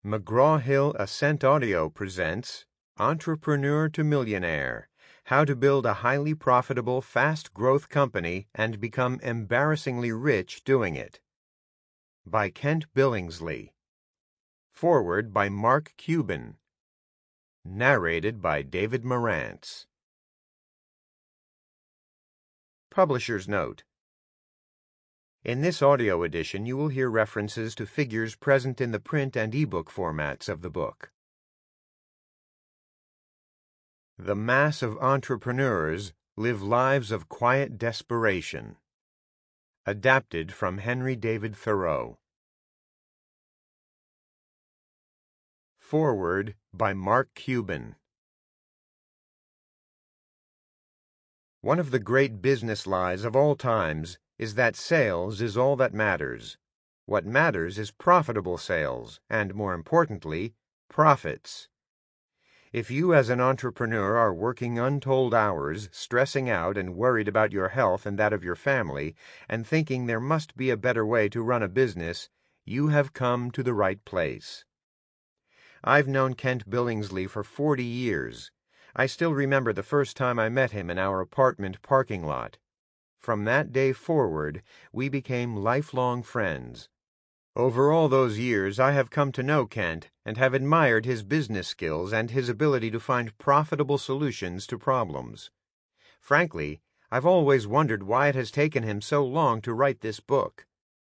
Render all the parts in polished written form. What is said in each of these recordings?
McGraw-Hill Ascent Audio presents Entrepreneur to Millionaire: How to Build a Highly Profitable, Fast-Growth Company and Become Embarrassingly Rich Doing It. By Kent Billingsley. Foreword by Mark Cuban. Narrated by David Marantz. Publisher's Note: in this audio edition, you will hear references to figures present in the print and ebook formats of the book. The mass of entrepreneurs live lives of quiet desperation. Adapted from Henry David Thoreau. Foreword by Mark Cuban. One of the great business lies of all times is that sales is all that matters. What matters is profitable sales, and more importantly, profits. If you as an entrepreneur are working untold hours, stressing out and worried about your health and that of your family, and thinking there must be a better way to run a business, you have come to the right place. I've known Kent Billingsley for 40 years. I still remember the first time I met him in our apartment parking lot. From that day forward, we became lifelong friends. Over all those years, I have come to know Kent and have admired his business skills and his ability to find profitable solutions to problems. Frankly, I've always wondered why it has taken him so long to write this book.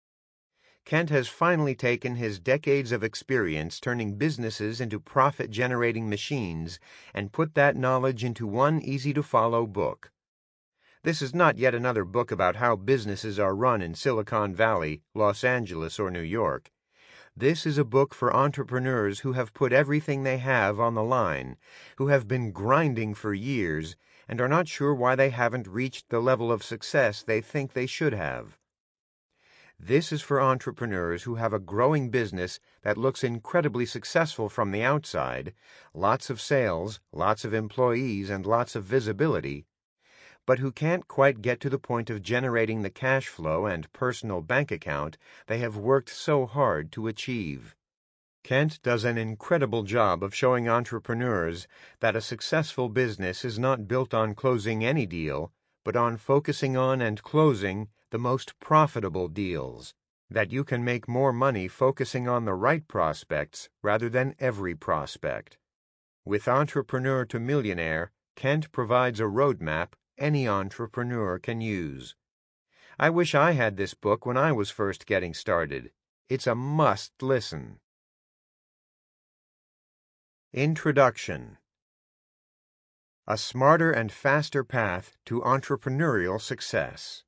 Kent has finally taken his decades of experience turning businesses into profit-generating machines and put that knowledge into one easy-to-follow book. This is not yet another book about how businesses are run in Silicon Valley, Los Angeles, or New York. This is a book for entrepreneurs who have put everything they have on the line, who have been grinding for years, and are not sure why they haven't reached the level of success they think they should have. This is for entrepreneurs who have a growing business that looks incredibly successful from the outside, lots of sales, lots of employees, and lots of visibility, but who can't quite get to the point of generating the cash flow and personal bank account they have worked so hard to achieve. Kent does an incredible job of showing entrepreneurs that a successful business is not built on closing any deal, but on focusing on and closing the most profitable deals, that you can make more money focusing on the right prospects rather than every prospect. With Entrepreneur to Millionaire, Kent provides a roadmap any entrepreneur can use. I wish I had this book when I was first getting started. It's a must-listen. Introduction. A Smarter and Faster Path to Entrepreneurial Success.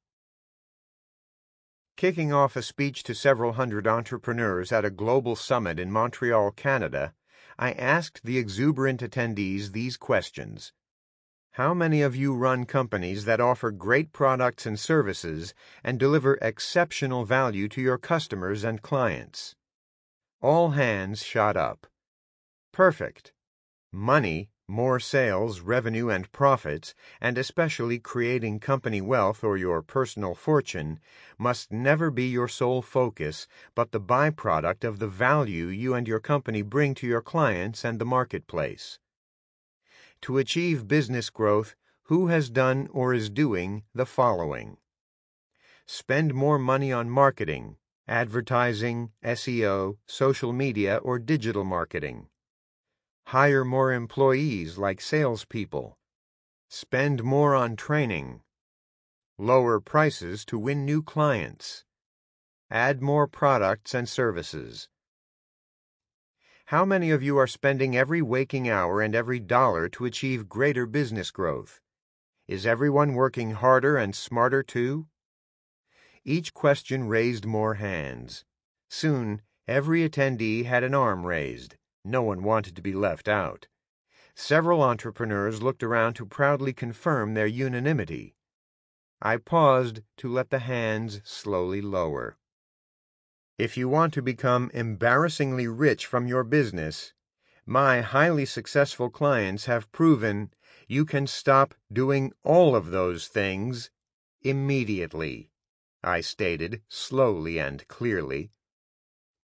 Kicking off a speech to several hundred entrepreneurs at a global summit in Montreal, Canada, I asked the exuberant attendees these questions. How many of you run companies that offer great products and services and deliver exceptional value to your customers and clients? All hands shot up. Perfect. Money, more sales, revenue, and profits, and especially creating company wealth or your personal fortune, must never be your sole focus, but the byproduct of the value you and your company bring to your clients and the marketplace. To achieve business growth, who has done or is doing the following? Spend more money on marketing, advertising, SEO, social media, or digital marketing. Hire more employees like salespeople. Spend more on training. Lower prices to win new clients. Add more products and services. How many of you are spending every waking hour and every dollar to achieve greater business growth? Is everyone working harder and smarter too? Each question raised more hands. Soon, every attendee had an arm raised. No one wanted to be left out. Several entrepreneurs looked around to proudly confirm their unanimity. I paused to let the hands slowly lower. If you want to become embarrassingly rich from your business, my highly successful clients have proven you can stop doing all of those things immediately, I stated slowly and clearly.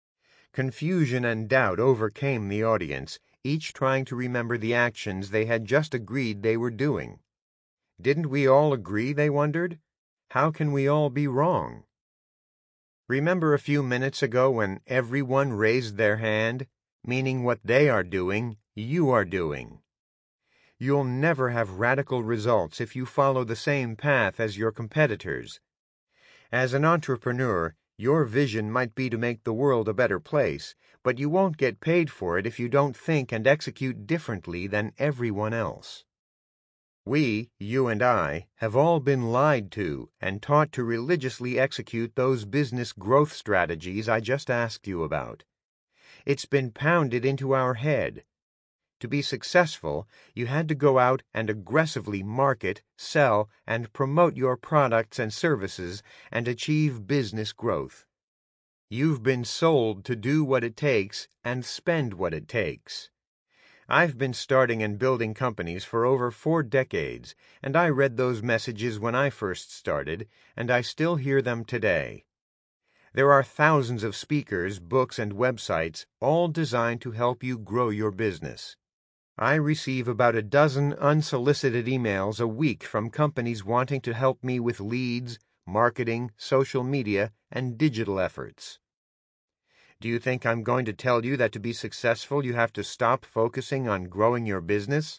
Confusion and doubt overcame the audience, each trying to remember the actions they had just agreed they were doing. Didn't we all agree, they wondered? How can we all be wrong? Remember a few minutes ago when everyone raised their hand, meaning what they are doing, you are doing. You'll never have radical results if you follow the same path as your competitors. As an entrepreneur, your vision might be to make the world a better place, but you won't get paid for it if you don't think and execute differently than everyone else. We, you and I, have all been lied to and taught to religiously execute those business growth strategies I just asked you about. It's been pounded into our head. To be successful, you had to go out and aggressively market, sell, and promote your products and services and achieve business growth. You've been sold to do what it takes and spend what it takes. I've been starting and building companies for over 4 decades, and I read those messages when I first started, and I still hear them today. There are thousands of speakers, books, and websites, all designed to help you grow your business. I receive about a dozen unsolicited emails a week from companies wanting to help me with leads, marketing, social media, and digital efforts. Do you think I'm going to tell you that to be successful you have to stop focusing on growing your business?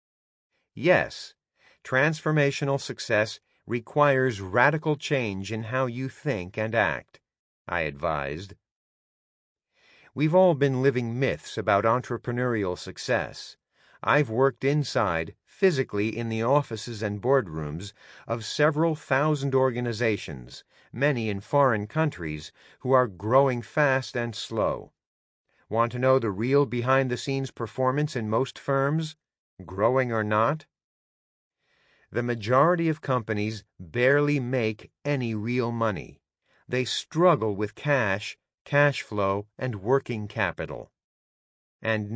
Yes, transformational success requires radical change in how you think and act, I advised. We've all been living myths about entrepreneurial success. I've worked inside, physically in the offices and boardrooms of several thousand organizations, many in foreign countries, who are growing fast and slow. Want to know the real behind-the-scenes performance in most firms, growing or not? The majority of companies barely make any real money. They struggle with cash flow, and working capital. And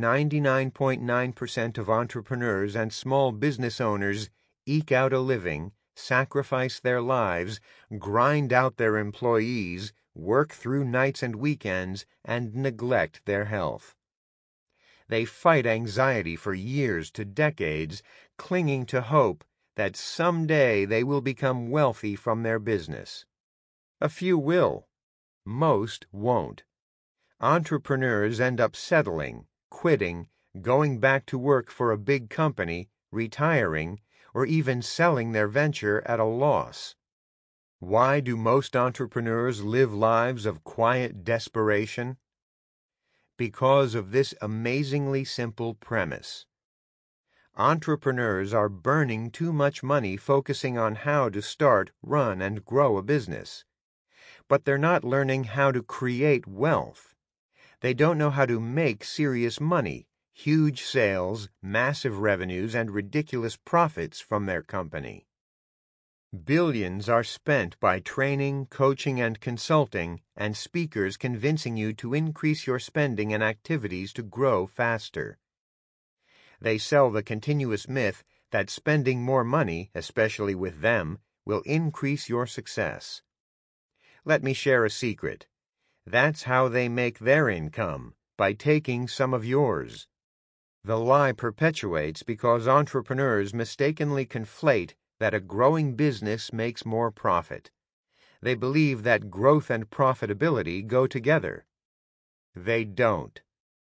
99.9% of entrepreneurs and small business owners eke out a living, sacrifice their lives, grind out their employees, work through nights and weekends, and neglect their health. They fight anxiety for years to decades, clinging to hope that someday they will become wealthy from their business. A few will. Most won't. Entrepreneurs end up settling, quitting, going back to work for a big company, retiring, or even selling their venture at a loss. Why do most entrepreneurs live lives of quiet desperation? Because of this amazingly simple premise. Entrepreneurs are burning too much money focusing on how to start, run, and grow a business. But they're not learning how to create wealth. They don't know how to make serious money, huge sales, massive revenues, and ridiculous profits from their company. Billions are spent by training, coaching, and consulting, and speakers convincing you to increase your spending and activities to grow faster. They sell the continuous myth that spending more money, especially with them, will increase your success. Let me share a secret. That's how they make their income, by taking some of yours. The lie perpetuates because entrepreneurs mistakenly conflate that a growing business makes more profit. They believe that growth and profitability go together. They don't.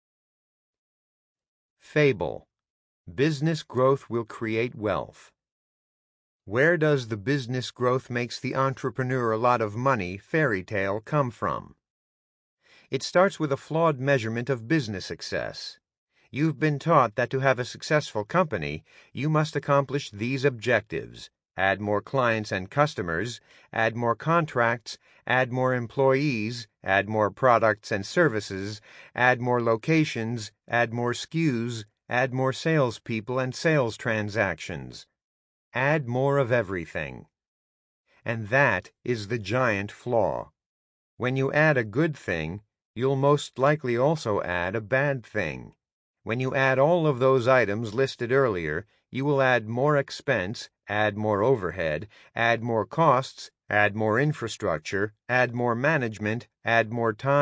Fable. Business growth will create wealth. Where does the business growth makes the entrepreneur a lot of money fairy tale come from? It starts with a flawed measurement of business success. You've been taught that to have a successful company, you must accomplish these objectives: add more clients and customers, add more contracts, add more employees, add more products and services, add more locations, add more SKUs, add more salespeople and sales transactions. Add more of everything. And that is the giant flaw. When you add a good thing, you'll most likely also add a bad thing. When you add all of those items listed earlier, you will add more expense, add more overhead, add more costs, add more infrastructure, add more management, add more time,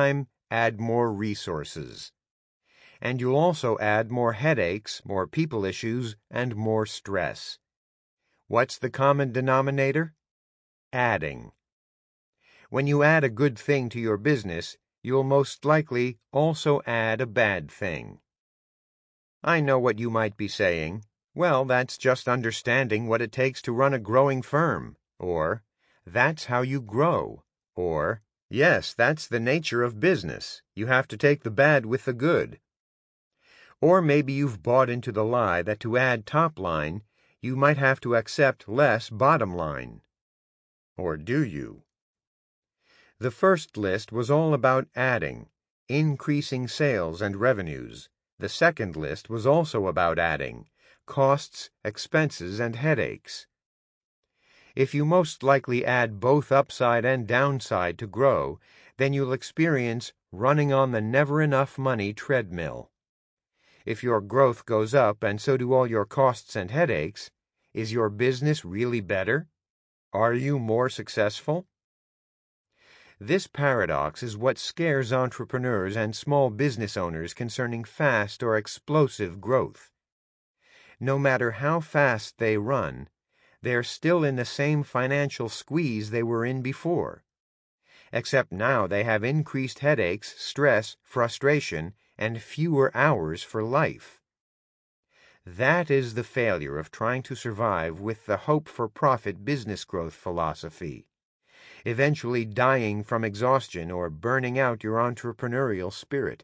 add more resources. And you'll also add more headaches, more people issues, and more stress. What's the common denominator? Adding. When you add a good thing to your business, you'll most likely also add a bad thing. I know what you might be saying. Well, that's just understanding what it takes to run a growing firm. Or, that's how you grow. Or, yes, that's the nature of business. You have to take the bad with the good. Or maybe you've bought into the lie that to add top line, you might have to accept less bottom line. Or do you? The first list was all about adding, increasing sales and revenues. The second list was also about adding, costs, expenses, and headaches. If you most likely add both upside and downside to grow, then you'll experience running on the never-enough money treadmill. If your growth goes up and so do all your costs and headaches, is your business really better? Are you more successful? This paradox is what scares entrepreneurs and small business owners concerning fast or explosive growth. No matter how fast they run, they're still in the same financial squeeze they were in before. Except now they have increased headaches, stress, frustration, and fewer hours for life. That is the failure of trying to survive with the hope-for-profit business growth philosophy, eventually dying from exhaustion or burning out your entrepreneurial spirit.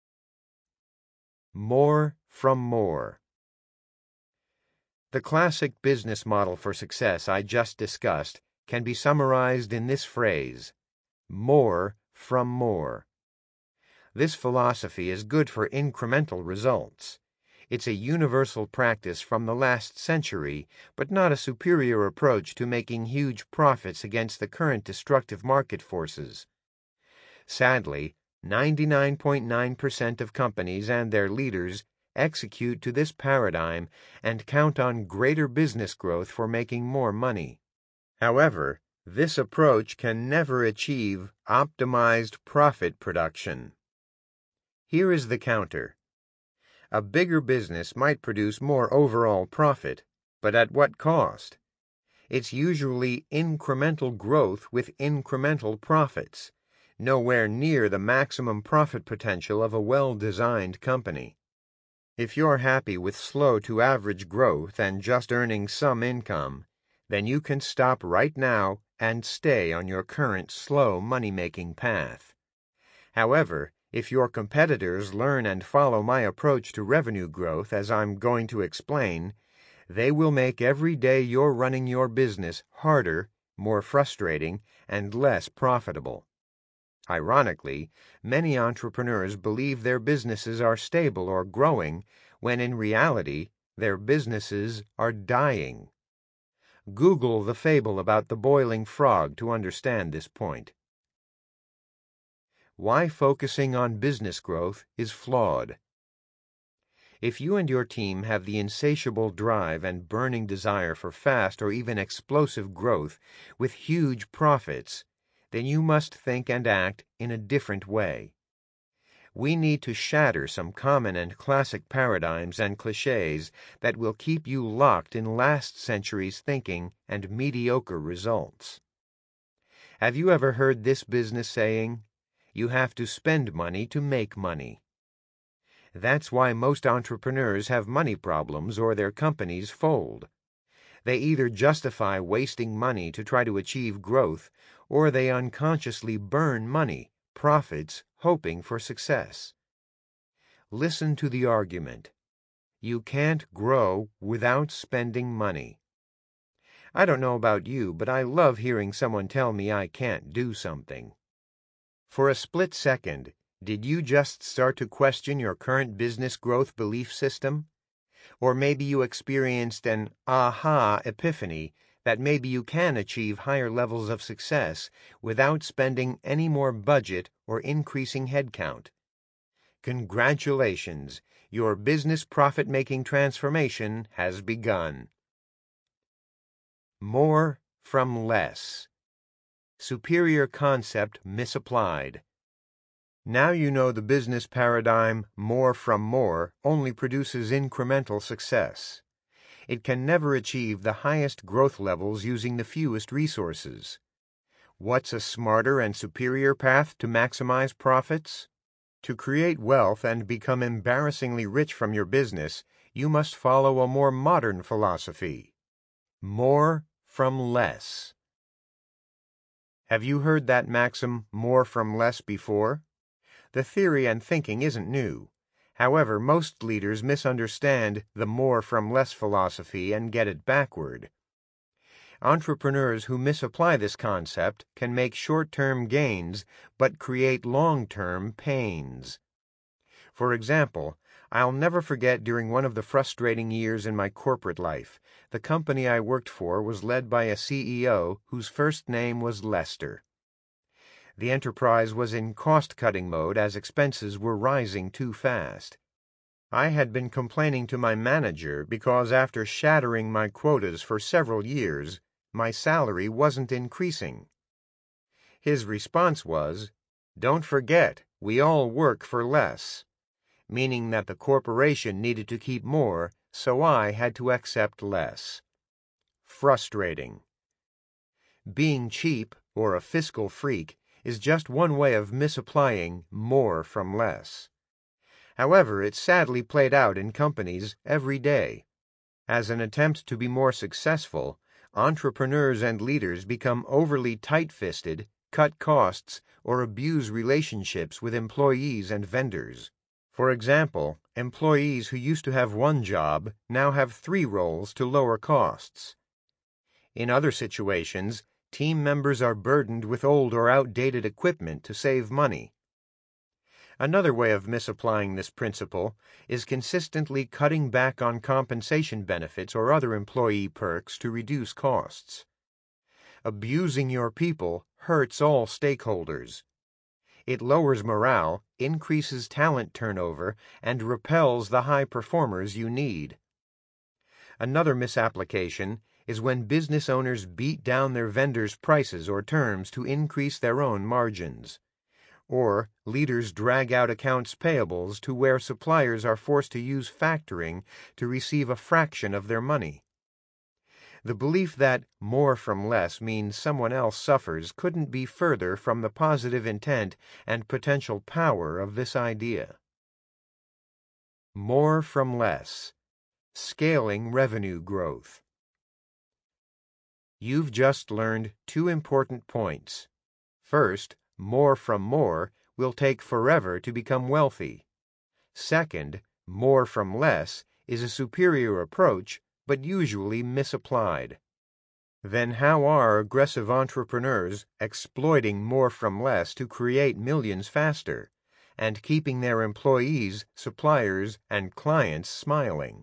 More from more. The classic business model for success I just discussed can be summarized in this phrase: more from more. This philosophy is good for incremental results. It's a universal practice from the last century, but not a superior approach to making huge profits against the current destructive market forces. Sadly, 99.9% of companies and their leaders execute to this paradigm and count on greater business growth for making more money. However, this approach can never achieve optimized profit production. Here is the counter. A bigger business might produce more overall profit, but at what cost? It's usually incremental growth with incremental profits, nowhere near the maximum profit potential of a well-designed company. If you're happy with slow to average growth and just earning some income, then you can stop right now and stay on your current slow money-making path. However, if your competitors learn and follow my approach to revenue growth as I'm going to explain, they will make every day you're running your business harder, more frustrating, and less profitable. Ironically, many entrepreneurs believe their businesses are stable or growing, when in reality, their businesses are dying. Google the fable about the boiling frog to understand this point. Why focusing on business growth is flawed. If you and your team have the insatiable drive and burning desire for fast or even explosive growth with huge profits, then you must think and act in a different way. We need to shatter some common and classic paradigms and cliches that will keep you locked in last century's thinking and mediocre results. Have you ever heard this business saying, "You have to spend money to make money"? That's why most entrepreneurs have money problems or their companies fold. They either justify wasting money to try to achieve growth, or they unconsciously burn money, profits, hoping for success. Listen to the argument. You can't grow without spending money. I don't know about you, but I love hearing someone tell me I can't do something. For a split second, did you just start to question your current business growth belief system? Or maybe you experienced an aha epiphany that maybe you can achieve higher levels of success without spending any more budget or increasing headcount. Congratulations, your business profit-making transformation has begun. More from less. Superior concept misapplied. Now you know the business paradigm more from more only produces incremental success. It can never achieve the highest growth levels using the fewest resources. What's a smarter and superior path to maximize profits? To create wealth and become embarrassingly rich from your business, you must follow a more modern philosophy. More from less. Have you heard that maxim, more from less, before? The theory and thinking isn't new. However, most leaders misunderstand the more from less philosophy and get it backward. Entrepreneurs who misapply this concept can make short-term gains but create long-term pains. For example, I'll never forget during one of the frustrating years in my corporate life, the company I worked for was led by a CEO whose first name was Lester. The enterprise was in cost-cutting mode as expenses were rising too fast. I had been complaining to my manager because after shattering my quotas for several years, my salary wasn't increasing. His response was, "Don't forget, we all work for less," meaning that the corporation needed to keep more, so I had to accept less. Frustrating. Being cheap, or a fiscal freak, is just one way of misapplying more from less. However, it's sadly played out in companies every day. As an attempt to be more successful, entrepreneurs and leaders become overly tight-fisted, cut costs, or abuse relationships with employees and vendors. For example, employees who used to have one job now have 3 roles to lower costs. In other situations, team members are burdened with old or outdated equipment to save money. Another way of misapplying this principle is consistently cutting back on compensation benefits or other employee perks to reduce costs. Abusing your people hurts all stakeholders. It lowers morale, increases talent turnover, and repels the high performers you need. Another misapplication is when business owners beat down their vendors' prices or terms to increase their own margins. Or leaders drag out accounts payables to where suppliers are forced to use factoring to receive a fraction of their money. The belief that more from less means someone else suffers couldn't be further from the positive intent and potential power of this idea. More from less. Scaling revenue growth. You've just learned 2 important points. First, more from more will take forever to become wealthy. Second, more from less is a superior approach, but usually misapplied. Then how are aggressive entrepreneurs exploiting more from less to create millions faster, and keeping their employees, suppliers, and clients smiling?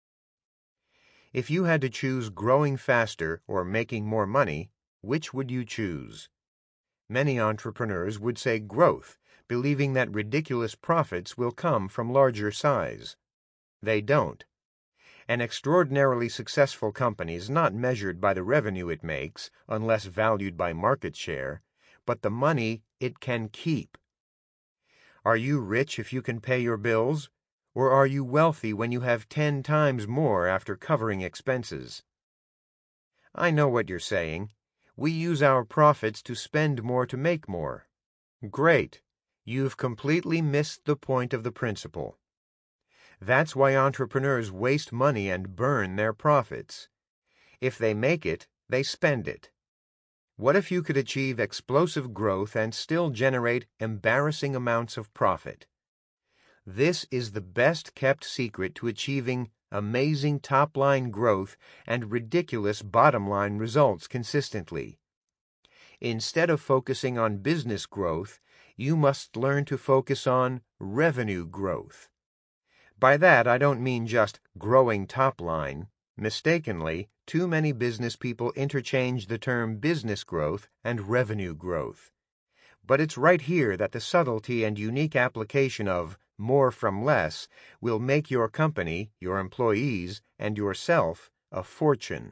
If you had to choose growing faster or making more money, which would you choose? Many entrepreneurs would say growth, believing that ridiculous profits will come from larger size. They don't. An extraordinarily successful company is not measured by the revenue it makes, unless valued by market share, but the money it can keep. Are you rich if you can pay your bills? Or are you wealthy when you have 10 times more after covering expenses? I know what you're saying. We use our profits to spend more to make more. Great. You've completely missed the point of the principle. That's why entrepreneurs waste money and burn their profits. If they make it, they spend it. What if you could achieve explosive growth and still generate embarrassing amounts of profit? This is the best-kept secret to achieving amazing top-line growth and ridiculous bottom-line results consistently. Instead of focusing on business growth, you must learn to focus on revenue growth. By that, I don't mean just growing top-line. Mistakenly, too many business people interchange the term business growth and revenue growth. But it's right here that the subtlety and unique application of more from less will make your company, your employees, and yourself a fortune.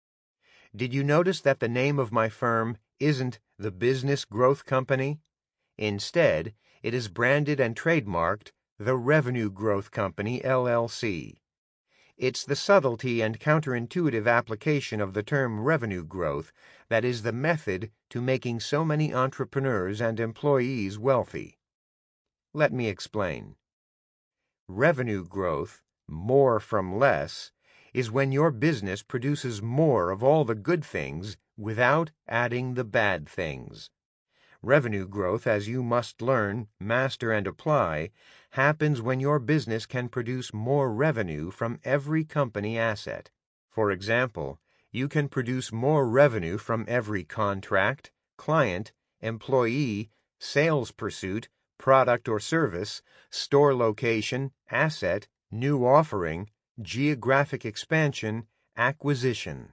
Did you notice that the name of my firm isn't the Business Growth Company? Instead, it is branded and trademarked the Revenue Growth Company, LLC. It's the subtlety and counterintuitive application of the term revenue growth that is the method to making so many entrepreneurs and employees wealthy. Let me explain. Revenue growth, more from less, is when your business produces more of all the good things without adding the bad things. Revenue growth, as you must learn, master, and apply, happens when your business can produce more revenue from every company asset. For example, you can produce more revenue from every contract, client, employee, sales pursuit, product or service, store location, asset, new offering, geographic expansion, acquisition.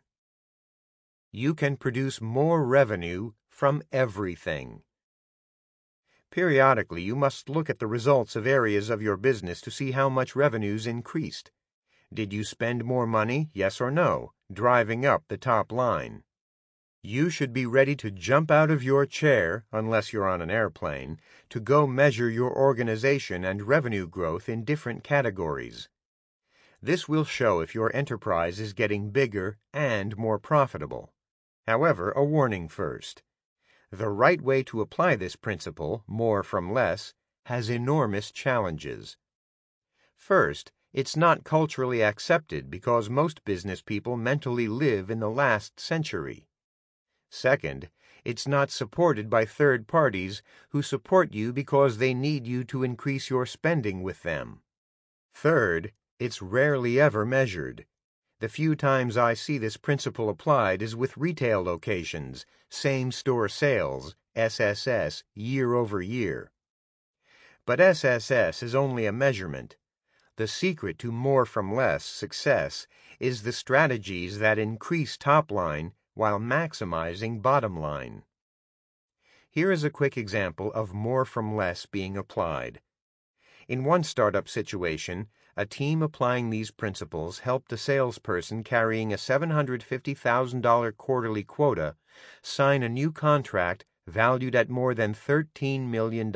You can produce more revenue from everything. Periodically, you must look at the results of areas of your business to see how much revenues increased. Did you spend more money, yes or no, driving up the top line? You should be ready to jump out of your chair, unless you're on an airplane, to go measure your organization and revenue growth in different categories. This will show if your enterprise is getting bigger and more profitable. However, a warning first. The right way to apply this principle, more from less, has enormous challenges. First, it's not culturally accepted because most business people mentally live in the last century. Second, it's not supported by third parties who support you because they need you to increase your spending with them. Third, it's rarely ever measured. The few times I see this principle applied is with retail locations, same-store sales, SSS, year over year. But SSS is only a measurement. The secret to more from less success is the strategies that increase top line while maximizing bottom line. Here is a quick example of more from less being applied. In one startup situation, a team applying these principles helped a salesperson carrying a $750,000 quarterly quota sign a new contract valued at more than $13 million.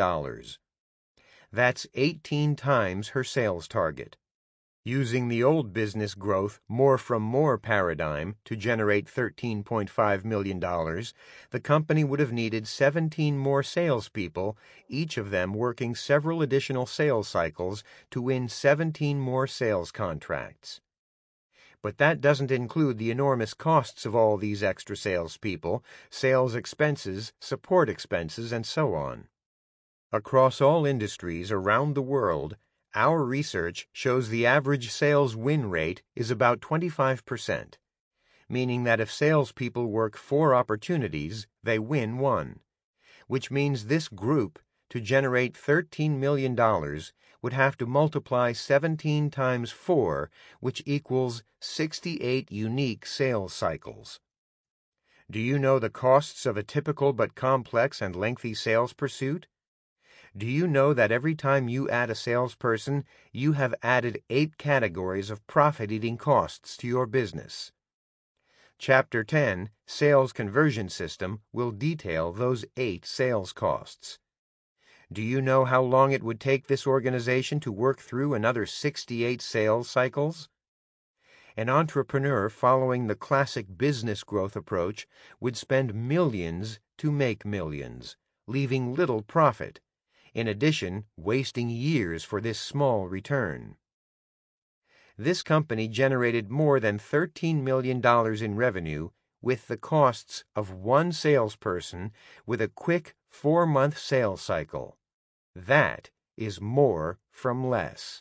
That's 18 times her sales target. Using the old business growth more from more paradigm to generate $13.5 million, the company would have needed 17 more salespeople, each of them working several additional sales cycles to win 17 more sales contracts. But that doesn't include the enormous costs of all these extra salespeople, sales expenses, support expenses, and so on. Across all industries around the world, our research shows the average sales win rate is about 25%, meaning that if salespeople work 4 opportunities, they win 1, which means this group, to generate $13 million, would have to multiply 17 times 4, which equals 68 unique sales cycles. Do you know the costs of a typical but complex and lengthy sales pursuit? Do you know that every time you add a salesperson, you have added 8 categories of profit-eating costs to your business? Chapter 10, Sales Conversion System, will detail those 8 sales costs. Do you know how long it would take this organization to work through another 68 sales cycles? An entrepreneur following the classic business growth approach would spend millions to make millions, leaving little profit. In addition, wasting years for this small return. This company generated more than $13 million in revenue with the costs of 1 salesperson with a quick 4-month sales cycle. That is more from less.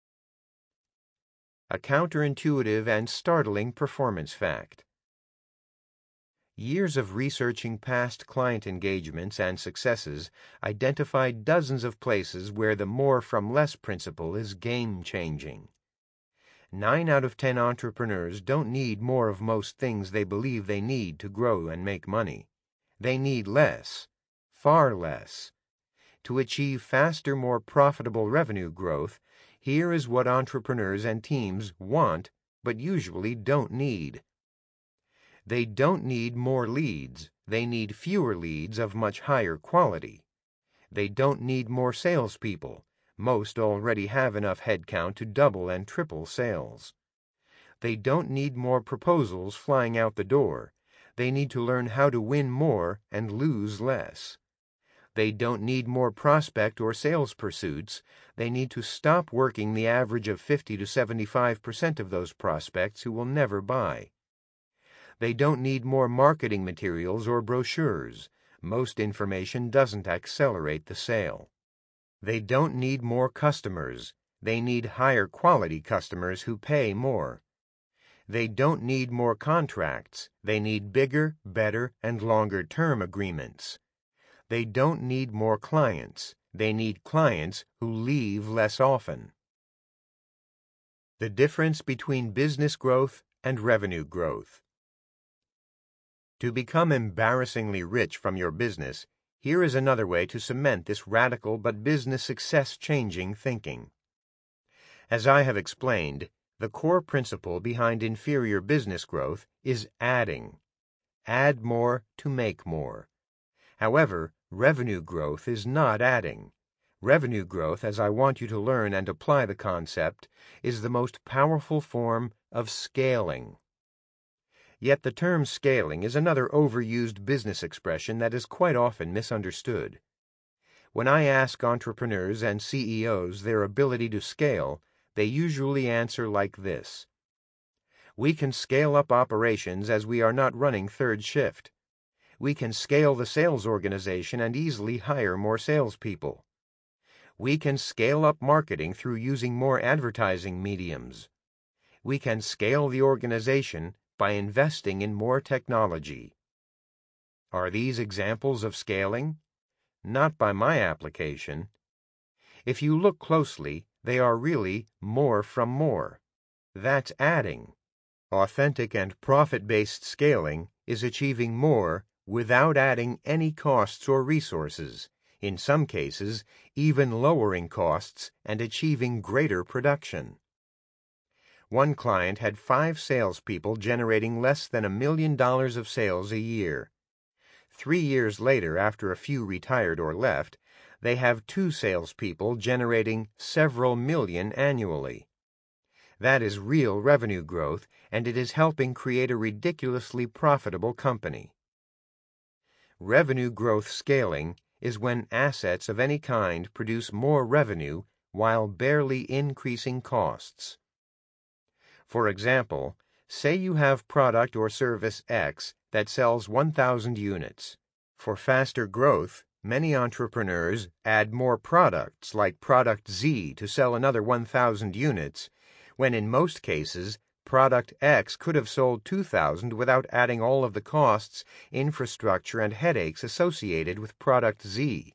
A counterintuitive and startling performance fact. Years of researching past client engagements and successes identified dozens of places where the more from less principle is game-changing. 9 out of 10 entrepreneurs don't need more of most things they believe they need to grow and make money. They need less, far less. To achieve faster, more profitable revenue growth, here is what entrepreneurs and teams want but usually don't need. They don't need more leads. They need fewer leads of much higher quality. They don't need more salespeople. Most already have enough headcount to double and triple sales. They don't need more proposals flying out the door. They need to learn how to win more and lose less. They don't need more prospect or sales pursuits. They need to stop working the average of 50 to 75% of those prospects who will never buy. They don't need more marketing materials or brochures. Most information doesn't accelerate the sale. They don't need more customers. They need higher quality customers who pay more. They don't need more contracts. They need bigger, better, and longer-term agreements. They don't need more clients. They need clients who leave less often. The difference between business growth and revenue growth. To become embarrassingly rich from your business, here is another way to cement this radical but business success-changing thinking. As I have explained, the core principle behind inferior business growth is adding. Add more to make more. However, revenue growth is not adding. Revenue growth, as I want you to learn and apply the concept, is the most powerful form of scaling. Yet the term scaling is another overused business expression that is quite often misunderstood. When I ask entrepreneurs and CEOs their ability to scale, they usually answer like this: we can scale up operations as we are not running third shift. We can scale the sales organization and easily hire more salespeople. We can scale up marketing through using more advertising mediums. We can scale the organization by investing in more technology. Are these examples of scaling? Not by my application. If you look closely, they are really more from more. That's adding. Authentic and profit-based scaling is achieving more without adding any costs or resources, in some cases even lowering costs and achieving greater production. One client had 5 salespeople generating less than $1 million of sales a year. 3 years later, after a few retired or left, they have 2 salespeople generating several million annually. That is real revenue growth, and it is helping create a ridiculously profitable company. Revenue growth scaling is when assets of any kind produce more revenue while barely increasing costs. For example, say you have product or service X that sells 1,000 units. For faster growth, many entrepreneurs add more products like product Z to sell another 1,000 units, when in most cases, product X could have sold 2,000 without adding all of the costs, infrastructure, and headaches associated with product Z.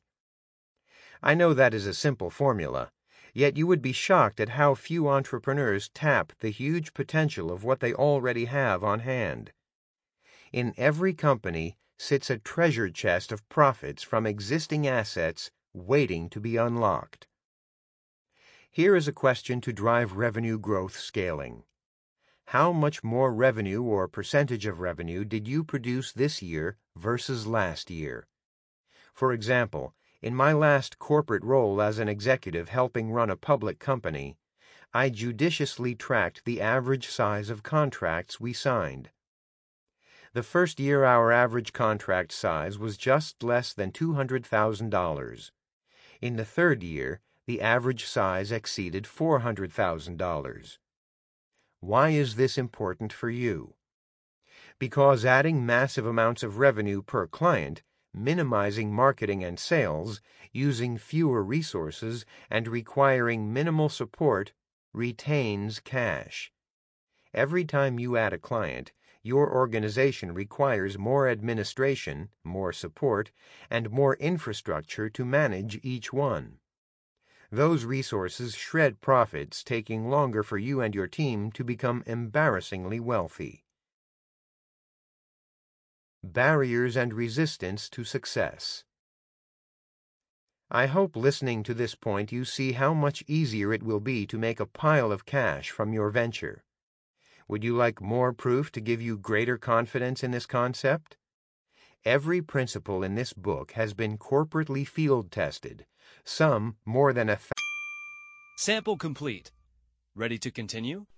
I know that is a simple formula, yet you would be shocked at how few entrepreneurs tap the huge potential of what they already have on hand. In every company sits a treasure chest of profits from existing assets waiting to be unlocked. Here is a question to drive revenue growth scaling. How much more revenue or percentage of revenue did you produce this year versus last year? For example, in my last corporate role as an executive helping run a public company, I judiciously tracked the average size of contracts we signed. The first year our average contract size was just less than $200,000. In the third year, the average size exceeded $400,000. Why is this important for you? Because adding massive amounts of revenue per client, minimizing marketing and sales, using fewer resources, and requiring minimal support retains cash. Every time you add a client, your organization requires more administration, more support, and more infrastructure to manage each one. Those resources shred profits, taking longer for you and your team to become embarrassingly wealthy. Barriers and resistance to success. I hope listening to this point you see how much easier it will be to make a pile of cash from your venture. Would you like more proof to give you greater confidence in this concept? Every principle in this book has been corporately field tested, some more than Sample complete. Ready to continue?